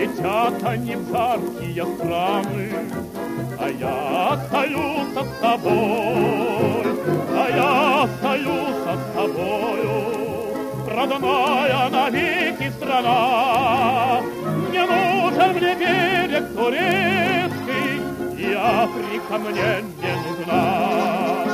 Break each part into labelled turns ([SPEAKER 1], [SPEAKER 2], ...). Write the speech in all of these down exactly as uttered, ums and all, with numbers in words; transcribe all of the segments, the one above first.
[SPEAKER 1] Летят они в жаркие страны, а я остаюсь с тобой, а я остаюсь с тобою, родная навеки страна. Не нужен мне берег турецкий, и Африка мне не нужна.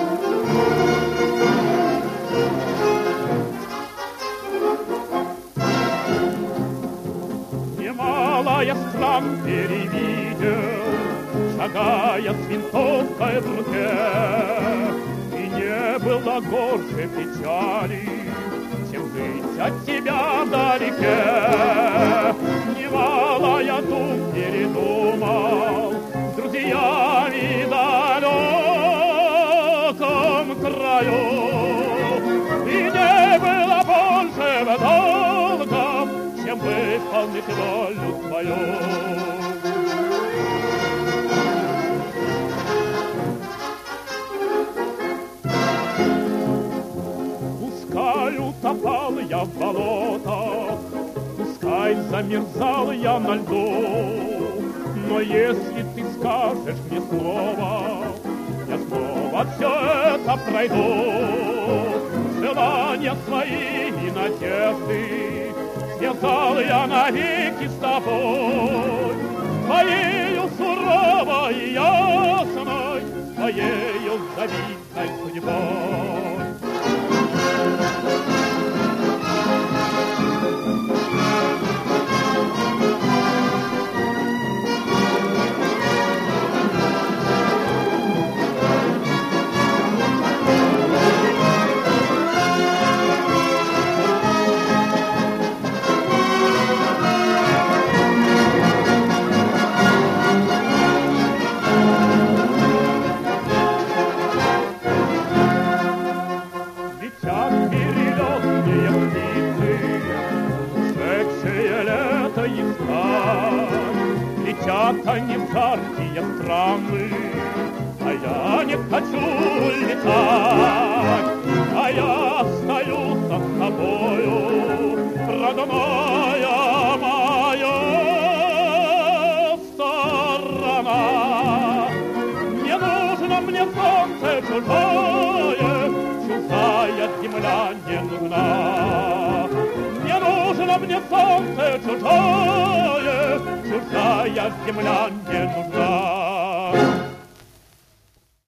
[SPEAKER 1] Немало я стран перевидел, шагая с винтовкой в руке, и не было горше печали, чем жить от тебя вдалеке. Немало я тут передумал с друзьями в далеком краю, и не было больше долгов, чем выполнить волю твою. Пускай утопал я в болотах, пускай замерзал я на льду, но если ты скажешь мне слово, я снова все это пройду. Желания свои и надежды связал я навеки с тобой, твоею суровой и ясной, твоею завидной судьбой. Летят они в жаркие страны, а я не хочу летать, а я остаюсь с тобою, родная моя сторона. Не нужно мне солнце чужое, чужая земля не нужна. Не нужно мне солнце чужое, чужая земля не нужна.